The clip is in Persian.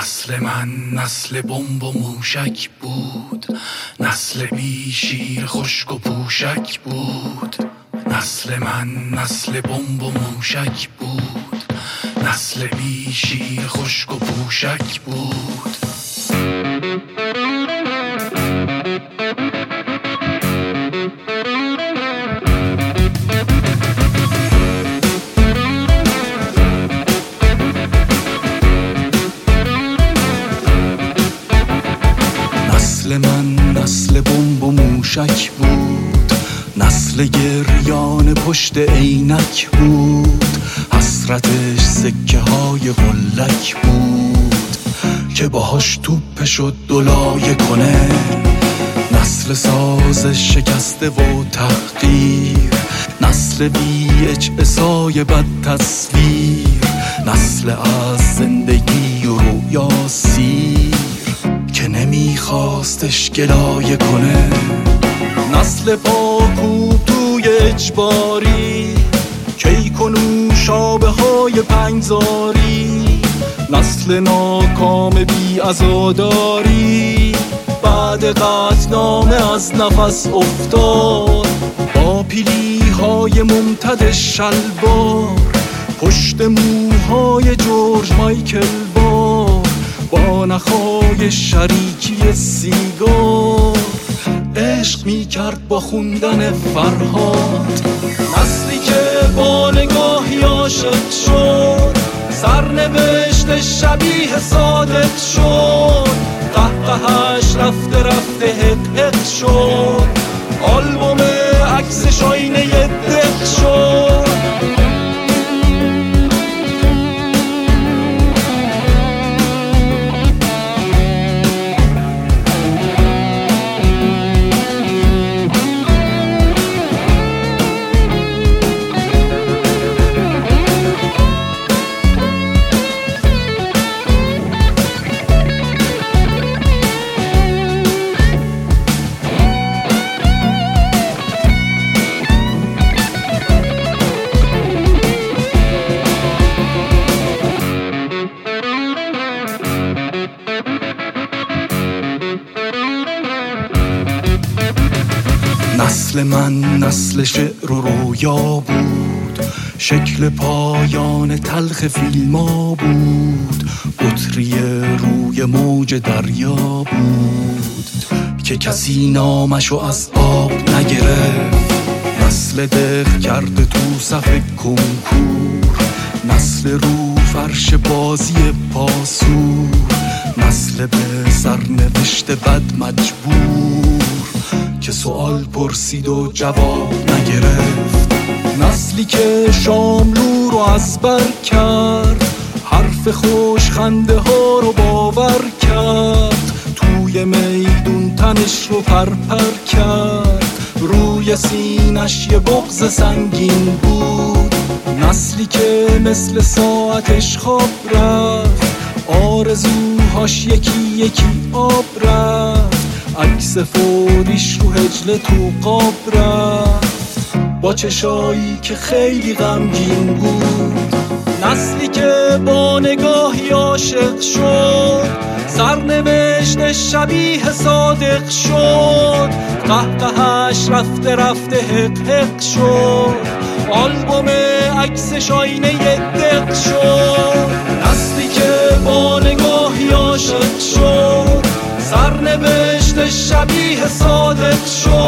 نسل من نسل بمب و موشک بود، نسل بی شیر خشک و پوشک بود. نسل من نسل بمب و موشک بود، نسل بی شیر خشک و پوشک بود. نسل من نسل بمب و موشک بود، نسل گریان پشت عینک بود. حسرتش سکه های قلک بود که باهاش توپ شد دلایه کنه. نسل ساز شکسته و تحقیر، نسل VHSای بد تصویر، نسل از زندگی و رویا سیر که نمیخواستش گلایه کنه. نسل پاکوب توی اجباری، کیک و نوشابه های پنجزاری، نسل ناکام بی عزاداری. بعد قطعنامه از نفس افتاد با پیلی های ممتد شلوار، پشت موهای جورج مایکل بار، با نخای شریکی سیگار عشق می کرد با خوندن فرهاد. نسلی که با نگاهی عاشق شد، سرنوشت شبیه صادق شد. قهقهش رفته رفته حق حق شد، آلبوم عکسش آینه دق شد. نسل من نسل شعر و رویا بود، شکل پایان تلخ فیلما بود. بطری روی موج دریا بود که کسی نامشو از آب نگرفت. نسل دق کرده تو صف کنکور، نسل رو فرش بازی پاسور، نسل به سرنوشت بد مجبور که سوال پرسید و جواب نگرفت. نسلی که شاملو رو از بر کرد، حرف خوش خنده ها رو باور کرد. توی میدون تنش رو پرپر کرد، روی سینش یه بغض سنگین بود. نسلی که مثل ساعتش خواب رفت، آرزوهاش یکی یکی آب رفت. عکس فوریش رو هجله تو قاب رفت، با چشایی که خیلی غمگین بود. نسلی که با نگاهی عاشق شد، سرنوشت شبیه صادق شد. قهقهش رفته رفته حق حق شد، آلبوم عکسش آینه دق شد. نسلی که با نگاهی عاشق شد، سرنوشت شبیه صادق شد.